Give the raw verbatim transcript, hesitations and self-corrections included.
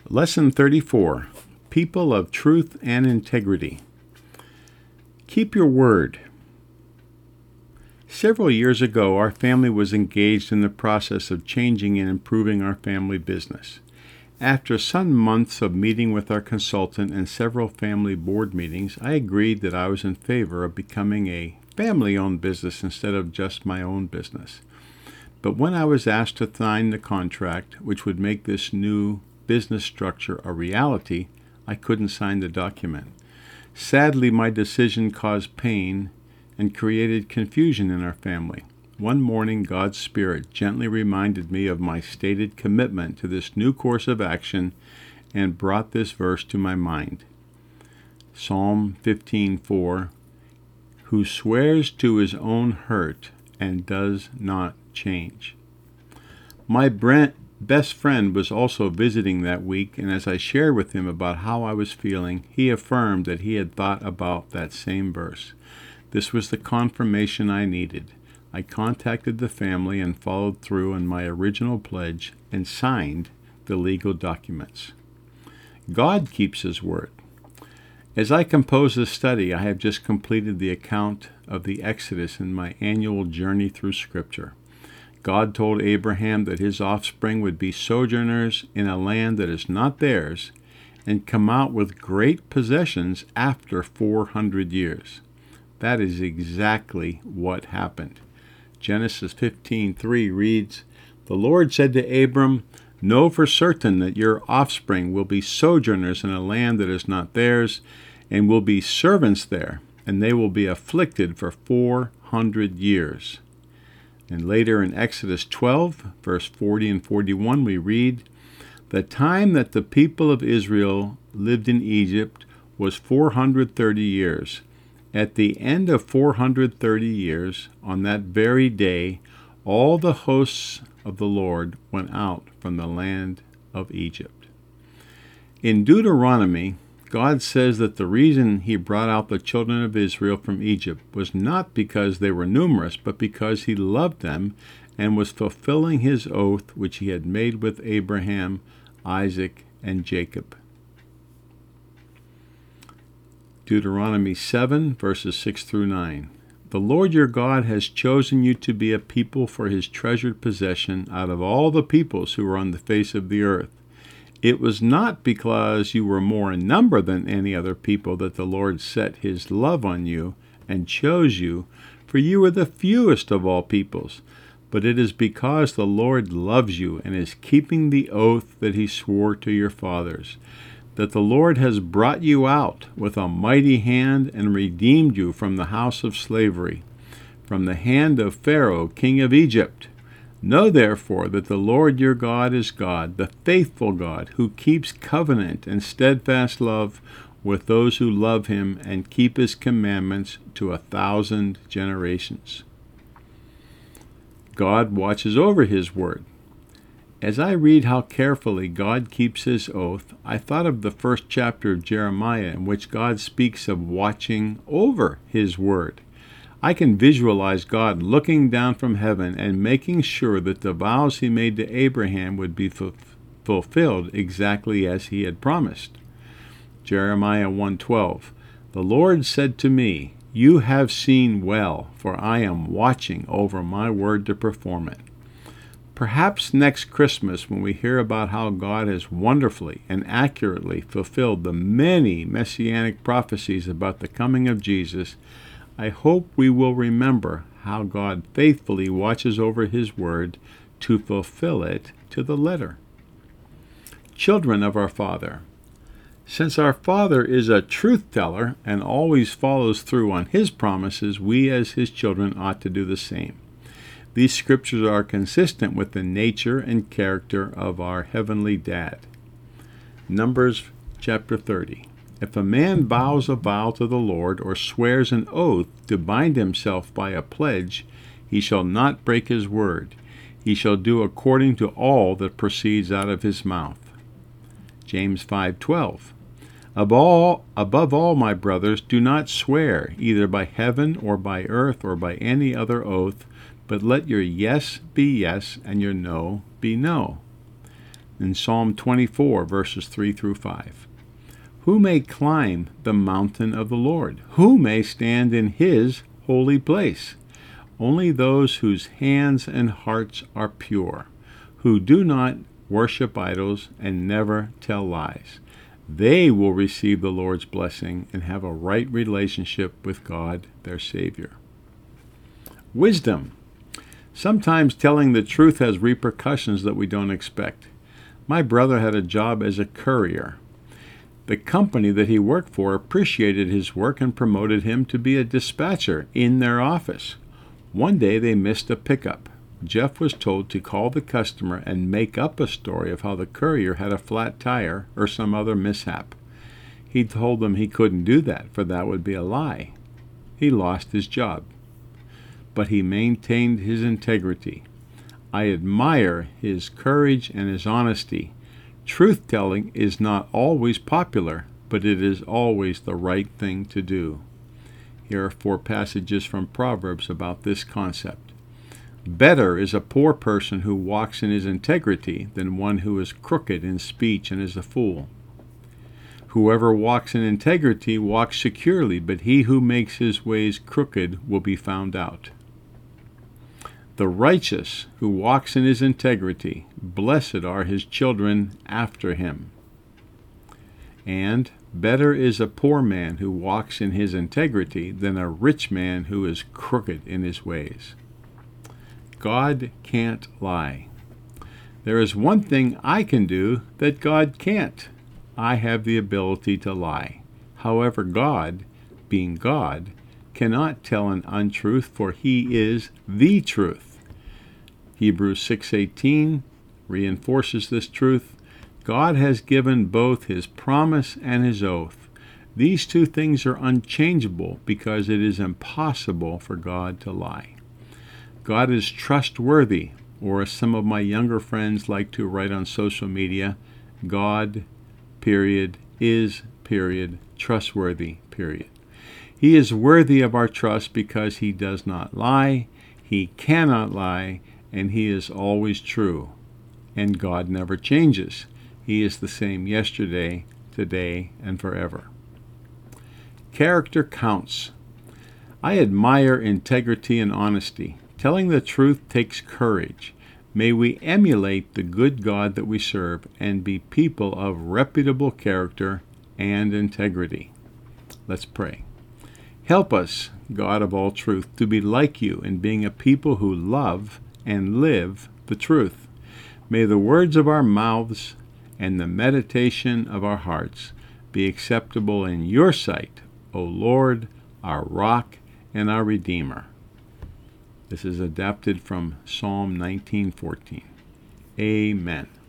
Lesson thirty-four, People of Truth and Integrity. Keep your word. Several years ago, our family was engaged in the process of changing and improving our family business. After some months of meeting with our consultant and several family board meetings, I agreed that I was in favor of becoming a family-owned business instead of just my own business. But when I was asked to sign the contract, which would make this new business structure a reality, I couldn't sign the document. Sadly, my decision caused pain and created confusion in our family. One morning, God's Spirit gently reminded me of my stated commitment to this new course of action and brought this verse to my mind. Psalm fifteen four, who swears to his own hurt and does not change. My bre- best friend was also visiting that week, and as I shared with him about how I was feeling, he affirmed that he had thought about that same verse. This was the confirmation I needed. I contacted the family and followed through on my original pledge and signed the legal documents. God keeps his word. As I compose this study, I have just completed the account of the Exodus in my annual journey through Scripture. God told Abraham that his offspring would be sojourners in a land that is not theirs and come out with great possessions after four hundred years. That is exactly what happened. Genesis fifteen three reads, the Lord said to Abram, know for certain that your offspring will be sojourners in a land that is not theirs, and will be servants there, and they will be afflicted for four hundred years. And later in Exodus twelve, verse forty and forty-one, we read, the time that the people of Israel lived in Egypt was four hundred thirty years. At the end of four hundred thirty years, on that very day, all the hosts of the Lord went out from the land of Egypt. In Deuteronomy, God says that the reason he brought out the children of Israel from Egypt was not because they were numerous, but because he loved them and was fulfilling his oath which he had made with Abraham, Isaac, and Jacob. Deuteronomy seven, verses six through nine. The Lord your God has chosen you to be a people for his treasured possession out of all the peoples who are on the face of the earth. It was not because you were more in number than any other people that the Lord set his love on you and chose you, for you were the fewest of all peoples. But it is because the Lord loves you and is keeping the oath that he swore to your fathers, that the Lord has brought you out with a mighty hand and redeemed you from the house of slavery, from the hand of Pharaoh, king of Egypt. Know therefore that the Lord your God is God, the faithful God, who keeps covenant and steadfast love with those who love him and keep his commandments to a thousand generations. God watches over his word. As I read how carefully God keeps his oath, I thought of the first chapter of Jeremiah in which God speaks of watching over his word. I can visualize God looking down from heaven and making sure that the vows he made to Abraham would be fu- fulfilled exactly as he had promised. Jeremiah one twelve, the Lord said to me, you have seen well, for I am watching over my word to perform it. Perhaps next Christmas, when we hear about how God has wonderfully and accurately fulfilled the many messianic prophecies about the coming of Jesus, I hope we will remember how God faithfully watches over his word to fulfill it to the letter. Children of our Father. Since our Father is a truth-teller and always follows through on his promises, we as his children ought to do the same. These scriptures are consistent with the nature and character of our heavenly Dad. Numbers chapter thirty. If a man vows a vow to the Lord or swears an oath to bind himself by a pledge, he shall not break his word. He shall do according to all that proceeds out of his mouth. James five twelve. Above all, above all, my brothers, do not swear, either by heaven or by earth or by any other oath, but let your yes be yes and your no be no. in Psalm twenty-four, verses three through five. Who may climb the mountain of the Lord? Who may stand in his holy place? Only those whose hands and hearts are pure, who do not worship idols and never tell lies. They will receive the Lord's blessing and have a right relationship with God, their Savior. Wisdom. Sometimes telling the truth has repercussions that we don't expect. My brother had a job as a courier. The company that he worked for appreciated his work and promoted him to be a dispatcher in their office. One day they missed a pickup. Jeff was told to call the customer and make up a story of how the courier had a flat tire or some other mishap. He told them he couldn't do that, for that would be a lie. He lost his job. But he maintained his integrity. I admire his courage and his honesty. Truth-telling is not always popular, but it is always the right thing to do. Here are four passages from Proverbs about this concept. Better is a poor person who walks in his integrity than one who is crooked in speech and is a fool. Whoever walks in integrity walks securely, but he who makes his ways crooked will be found out. The righteous who walks in his integrity, blessed are his children after him. And better is a poor man who walks in his integrity than a rich man who is crooked in his ways. God can't lie. There is one thing I can do that God can't. I have the ability to lie. However, God, being God, cannot tell an untruth, for he is the truth. Hebrews six eighteen reinforces this truth. God has given both his promise and his oath. These two things are unchangeable because it is impossible for God to lie. God is trustworthy, or as some of my younger friends like to write on social media, God, period, is, period, trustworthy, period. He is worthy of our trust because he does not lie, he cannot lie, and he is always true. And God never changes. He is the same yesterday, today, and forever. Character counts. I admire integrity and honesty. Telling the truth takes courage. May we emulate the good God that we serve and be people of reputable character and integrity. Let's pray. Help us, God of all truth, to be like you in being a people who love and live the truth. May the words of our mouths and the meditation of our hearts be acceptable in your sight, O Lord, our rock and our Redeemer. This is adapted from Psalm nineteen fourteen. Amen.